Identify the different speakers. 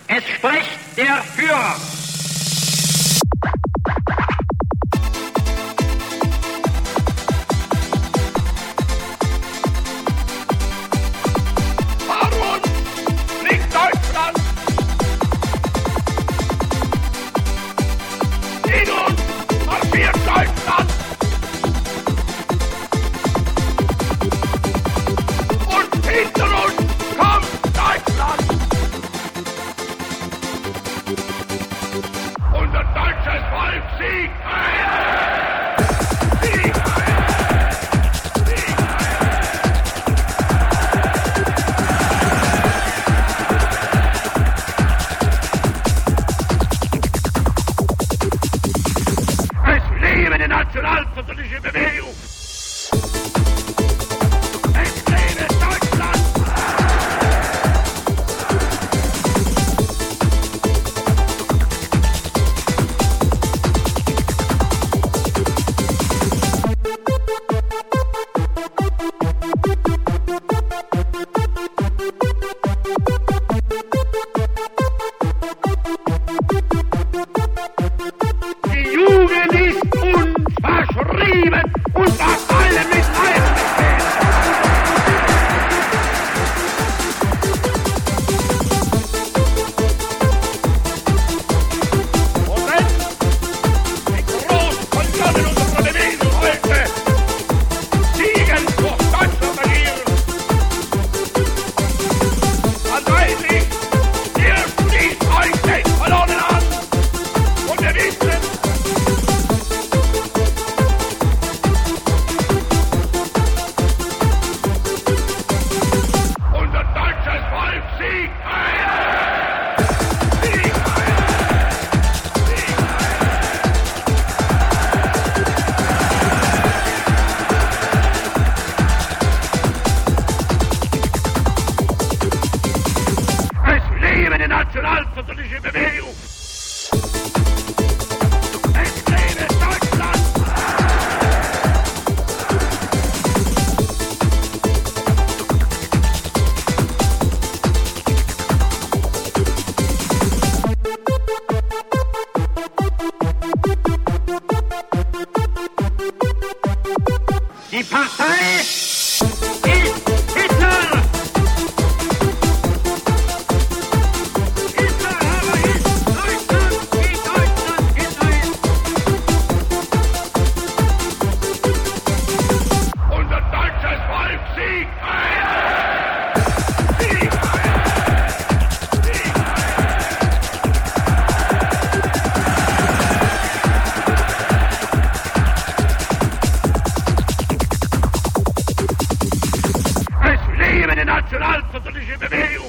Speaker 1: Es spricht der Führer.
Speaker 2: Warum liegt Deutschland in uns marschiert Deutschland und hinter uns kommt Deutschland. Unser deutsches Volk siegt ein! Siegt ein! Siegt ein! Es lebe die nationalsozialistische Bewegung! Es lebe Deutschland! Die Jugend ist unverschrieben und das alle mit einem Befehl. Und wenn die Großkonzerne unserer Bewegung heute siegen durch Deutschland agieren, dann weiß ich, ihr schließt euch nicht verloren an. Und wir wissen, unser deutsches Volk siegt ein! Siegt ein! Siegt ein! Es lebe die nationalsozialistische Bewegung! Es lebe Deutschland!
Speaker 1: Die Partei ist Hitler! Hitler aber ist Deutschland, wie Deutschland Hitler ist!
Speaker 2: Unser deutsches Volk siegt ein! Siegt ein! Siegt ein! Es lebe die nationalsozialistische Bewegung!